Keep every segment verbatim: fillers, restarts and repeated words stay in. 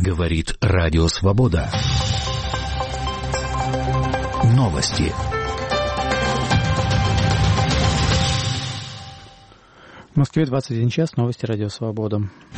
Говорит Радио Свобода. Новости. В Москве двадцать один час. Новости Радио Свобода.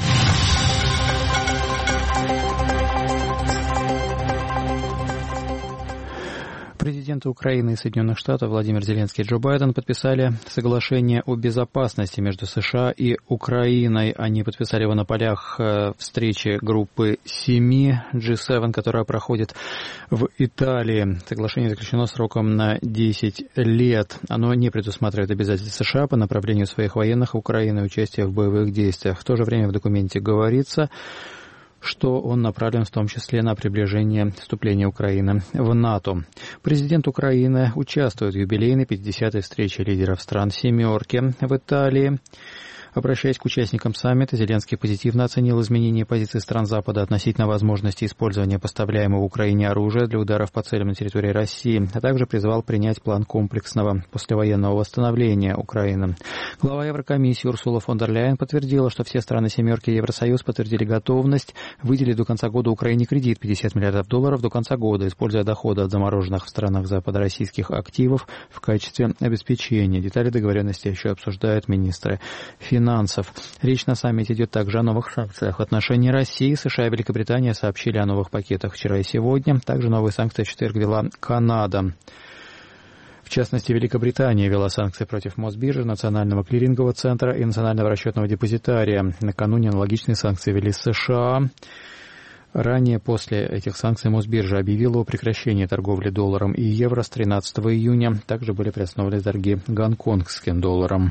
Президенты Украины и Соединенных Штатов Владимир Зеленский и Джо Байден подписали соглашение о безопасности между США и Украиной. Они подписали его на полях встречи группы семи джи семь, которая проходит в Италии. Соглашение заключено сроком на десять лет. Оно не предусматривает обязательств США по направлению своих военных в Украину и участия в боевых действиях. В то же время в документе говорится, что он направлен в том числе на приближение вступления Украины в НАТО. Президент Украины участвует в юбилейной пятидесятой встрече лидеров стран «семерки» в Италии. Обращаясь к участникам саммита, Зеленский позитивно оценил изменение позиции стран Запада относительно возможности использования поставляемого Украине оружия для ударов по целям на территории России, а также призвал принять план комплексного послевоенного восстановления Украины. Глава Еврокомиссии Урсула фон дер Ляйен подтвердила, что все страны «семерки» и Евросоюз подтвердили готовность выделить до конца года Украине кредит пятьдесят миллиардов долларов до конца года, используя доходы от замороженных в странах Запада российских активов в качестве обеспечения. Детали договоренности еще обсуждают министры финансов. финансов. Речь на саммите идет также о новых санкциях в отношении России. США и Великобритания сообщили о новых пакетах вчера и сегодня. Также новые санкции в четверг ввела Канада. В частности, Великобритания ввела санкции против Мосбиржи, Национального клирингового центра и Национального расчетного депозитария. Накануне аналогичные санкции ввели США. Ранее после этих санкций Мосбиржа объявила о прекращении торговли долларом и евро с тринадцатого июня. Также были приостановлены торги гонконгским долларом.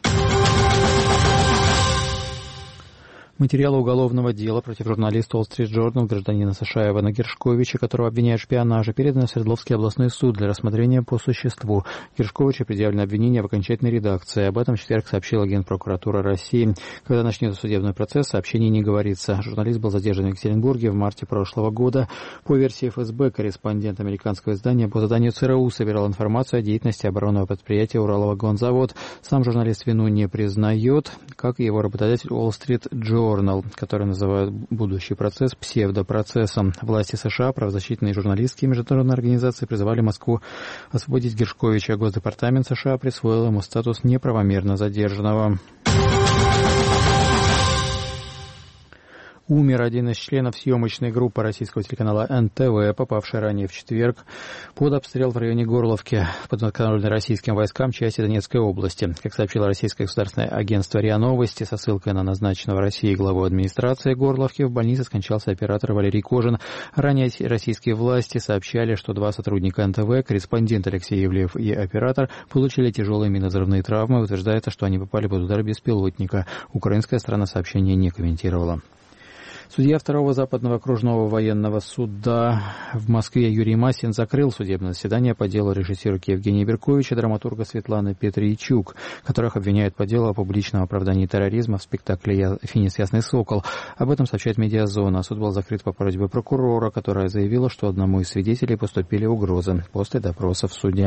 Материалы уголовного дела против журналиста Wall Street Journal, гражданина США Ивана Гершковича, которого обвиняют в шпионаже, переданы в Свердловский областной суд для рассмотрения по существу. Гершковичу предъявлено обвинение в окончательной редакции. Об этом в четверг сообщила Генпрокуратура России. Когда начнется судебный процесс, сообщений не говорится. Журналист был задержан в Екатеринбурге в марте прошлого года. По версии эф эс бэ, корреспондент американского издания по заданию цэ эр у собирал информацию о деятельности оборонного предприятия «Уралвагонзавод». Сам журналист вину не признает, как и его работодатель Wall Street Journal, который называют будущий процесс псевдопроцессом. Власти США, правозащитные журналистские и международные организации призывали Москву освободить Гершковича. Госдепартамент США присвоил ему статус неправомерно задержанного. Умер один из членов съемочной группы российского телеканала эн тэ вэ, попавший ранее в четверг под обстрел в районе Горловки подконтрольной российским войскам части Донецкой области. Как сообщило российское государственное агентство РИА Новости, со ссылкой на назначенного Россией главу администрации Горловки, в больнице скончался оператор Валерий Кожин. Ранее российские власти сообщали, что два сотрудника эн тэ вэ, корреспондент Алексей Ивлеев и оператор, получили тяжелые минно-взрывные травмы. Утверждается, что они попали под удар беспилотника. Украинская сторона сообщения не комментировала. Судья второго западного окружного военного суда в Москве Юрий Масин закрыл судебное заседание по делу режиссерки Евгения Берковича и драматурга Светланы Петрийчук, которых обвиняют по делу о публичном оправдании терроризма в спектакле «Финис. Ясный сокол». Об этом сообщает «Медиазона». Суд был закрыт по просьбе прокурора, которая заявила, что одному из свидетелей поступили угрозы после допроса в суде.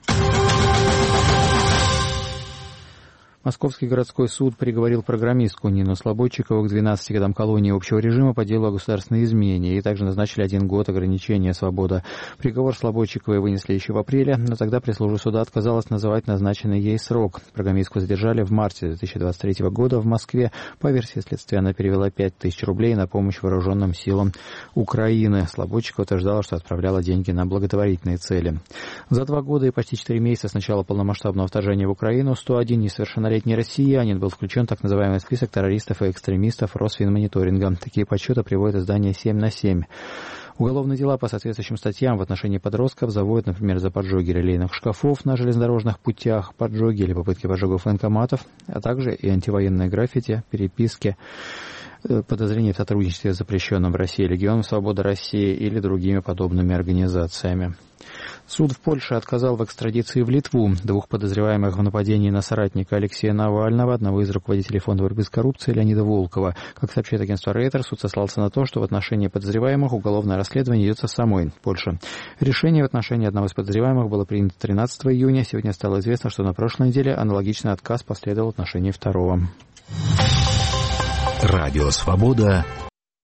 Московский городской суд приговорил программистку Нину Слободчикову к двенадцати годам колонии общего режима по делу о государственной измене. Ей также назначили один год ограничения свободы. Приговор Слободчиковой вынесли еще в апреле, но тогда пресс-служба суда отказалась называть назначенный ей срок. Программистку задержали в марте две тысячи двадцать третьего года в Москве. По версии следствия, она перевела пять тысяч рублей на помощь вооруженным силам Украины. Слободчикова утверждала, что отправляла деньги на благотворительные цели. За два года и почти четыре месяца с начала полномасштабного вторжения в Украину сто один несовершеннолетний Летний россиянин был включен в так называемый список террористов и экстремистов Росфинмониторинга. Такие подсчеты приводит издание семь на семь. Уголовные дела по соответствующим статьям в отношении подростков заводят, например, за поджоги релейных шкафов на железнодорожных путях, поджоги или попытки поджогов военкоматов, а также и антивоенные граффити, переписки, подозрения в сотрудничестве с запрещенным в России Легионом Свободы России или другими подобными организациями. Суд в Польше отказал в экстрадиции в Литву двух подозреваемых в нападении на соратника Алексея Навального, одного из руководителей Фонда борьбы с коррупцией Леонида Волкова. Как сообщает агентство Рейтер, суд сослался на то, что в отношении подозреваемых уголовное расследование ведется в самой Польше. Решение в отношении одного из подозреваемых было принято тринадцатого июня. Сегодня стало известно, что на прошлой неделе аналогичный отказ последовал в отношении второго. Радио «Свобода»